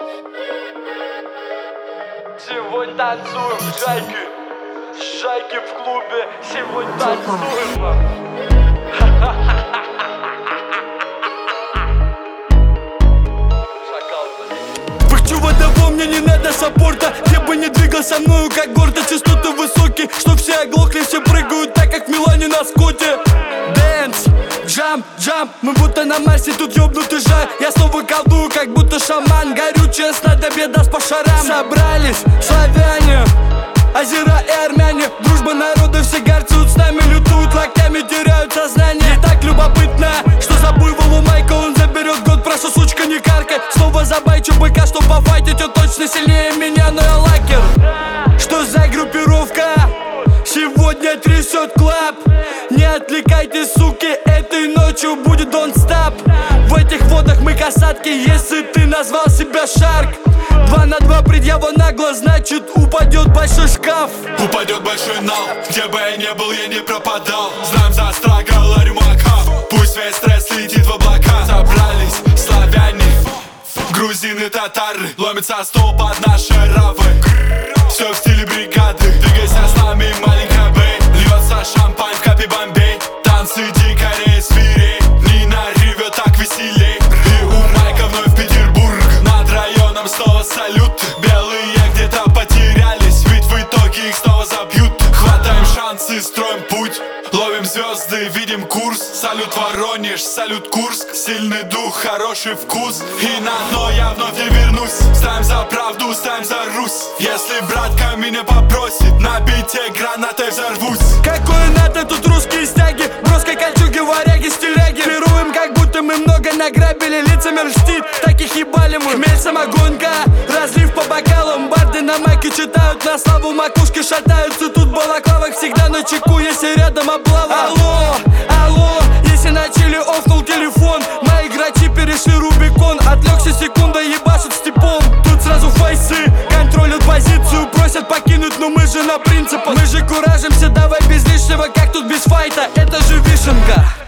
Сегодня танцуем в шайке. Шайки в клубе. Сегодня танцуем. Пыхчу водово, мне не надо саппорта. Я бы не двигал со мною, как гордо. Частоты высокие, что все оглохли. Все прыгают так, как в Милане на скуте. Дэнс, джамп, джамп. Мы будто на Марсе, тут ёбнутый жар. Я снова колдую, как будто шаман. Горючее снадобье даст по шарам. Собрались славяне, азера и армяне. Дружба народов, все горцуют с нами. Лютуют локтями, теряют сознание. И так любопытно, что за буйволу Майка он заберет год. Прошу, сучка, не каркай. Снова забайчу быка, что пофайтить он точно сильнее меня. Но я лакер. Что за группировка? Сегодня трясет клаб. Не отвлекайтесь, суки, этой ночью будет don't stop. В этих водах мы касатки, если ты назвал себя Шарк. 2 на 2 предъява нагло, значит упадет большой шкаф. Упадет большой нал, где бы я не был, я не пропадал. Знаем за страгал Арюмаков, пусть весь стресс летит в облака. Собрались славяне, грузины, татары. Ломится стол под наши равы. Все в стиле бригады. Двигайся с нами, маленькая бэй. Льется шампань в капе Бомбей. Танцы дикарей, свирей. Нина ревет так веселей. И у Майка вновь Петербург. Над районом снова салют. Белые где-то потерялись, ведь в итоге их снова забьют. Хватаем шансы, строим путь. Ловим звезды, видим курс. Салют Воронеж, салют Курск. Сильный дух, хороший вкус. И на дно я вновь не вернусь. Ставим за правду, ставим за Русь. Если братка меня попросит, на бите гранатой взорвусь. Какое надо, тут русские стяги. Броской кольчуги, варяги, стиляги. Пируем, как будто мы много награбили. Лицами льстит, таких ебали мы. Хмель, самогонка, разлив по бокалам. Барды на майке читают на славу. Макушки шатаются, тут в балаклавах всегда на чеку, если рядом облава. Алло, алло, если на чили офнул телефон. Мои игрочи перешли Рубикон. Отвлекся секунда, ебашут степом. Тут сразу фейсы, контролят позицию. Просят покинуть, но мы же на принципах. Мы же куражимся, давай без лишнего, как тут без файта. Это же вишенка.